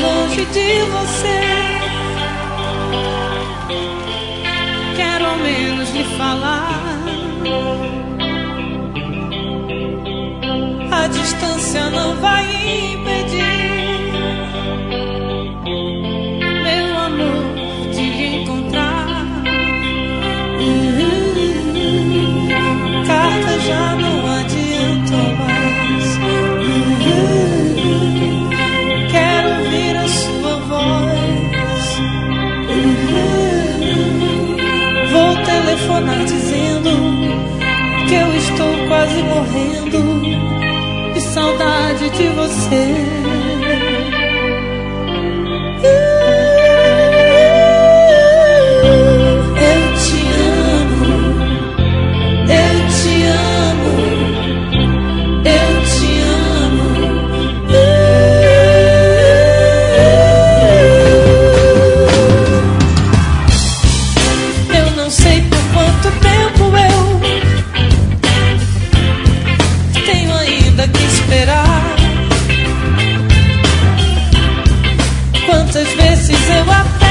longe de você. Quero ao menos lhe falar. A distância não vai impedir, meu amor, de encontrar. Cartas já não adiantam mais. Quero ouvir a sua voz. Vou telefonar dizendo que eu estou quase morrendo de saudade de você. Eu te amo, eu te amo, eu te amo. Eu não sei por quanto tempo eu tenho ainda que esperar. Quantas vezes eu